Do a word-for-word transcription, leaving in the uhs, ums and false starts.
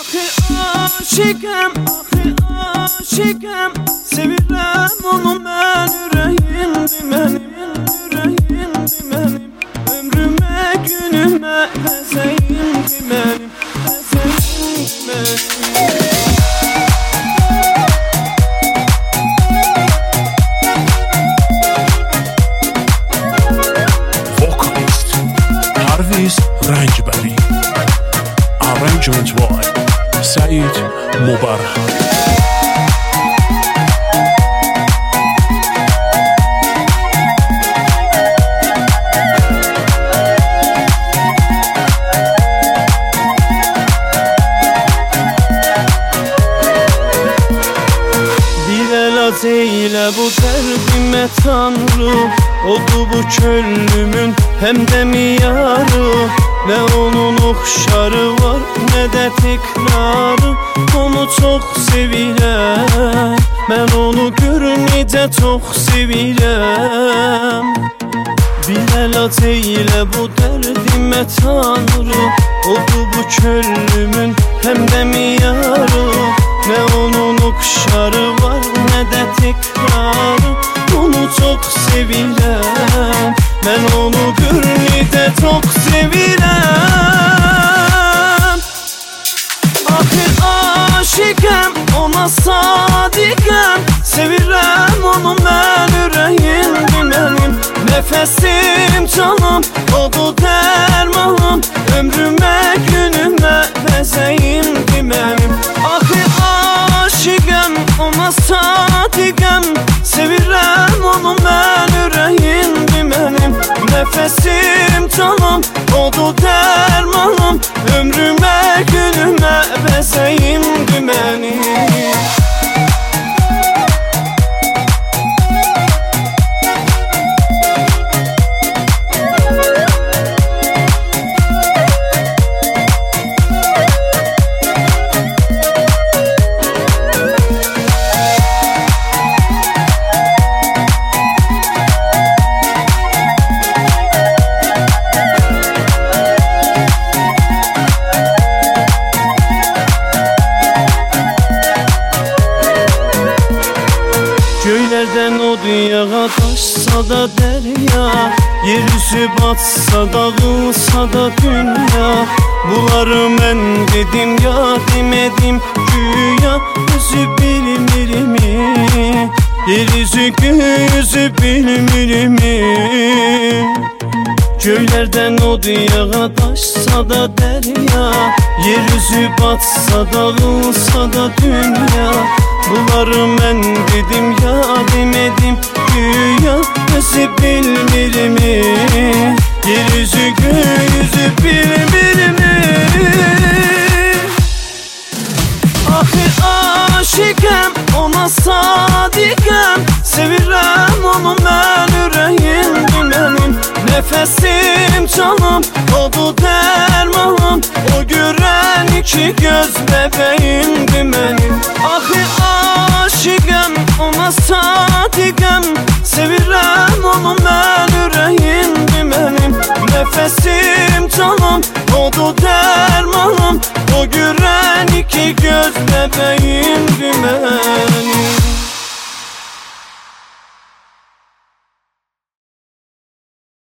Aşıkım, aşıkım, sevirəm onu mən, ürəyimdir mənim, ürəyimdir mənim. Ömrümə, günümə, vəzəyimdir mənim, vəzəyimdir mənim. Vocalist Parviz Rangbari, arrangement by Said Mubarak. Eyle bu derdime Tanrı, oldu bu köllümün hem de miyarı. Ne onun okşarı var ne de tekrarı. Onu çok sevirəm, ben onu görünce çok sevirəm. Bir elat eyle bu derdime Tanrı, oldu bu köllümün hem de miyarı. Ne onun okşarı var ne de tekrarı. Onu çok sevirəm, ben onu görünce çok sevirəm. Ahir aşıkım, ona sadiqəm, sevirəm onu mən, ürəyimdir mənim. Nefesim canım, oldu dermanım, ömrümə, günümə, vəzəyimdir mənim. Ahir aşıkım, ona sadiqəm, sevirəm onu mən, ürəyimdir mənim. Nefesim canım, oldu dermanım, ömrümə, günümə, vəzəyimdir mənim. Göylerden o dünyaya taşsa da derya, yeryüzü batsa dağılsa da dünya. Bunları mən dedim ya demedim güya, özü bilmirimi, yeryüzü göğüzü bilmirimi. Göylerden o dünyaya taşsa da derya, yeryüzü batsa dağılsa da dünya. Bunları mən dedim ya demedim güya, özü bilmirimi, yeryüzü göğüzü bilmirimi. Ahir aşıkım, ona sadiqəm, sevirəm onu mən, ürəyimdir mənim. Nefesim canım, oldu dermanım, o görən iki göz bebeğimdir mənim. Ahir aşıkım, ona sadiqəm, sevirəm onu mən, ürəyimdir mənim. Nefesim canım, oldu dermanım, o görən iki göz bebeğimdir mənim.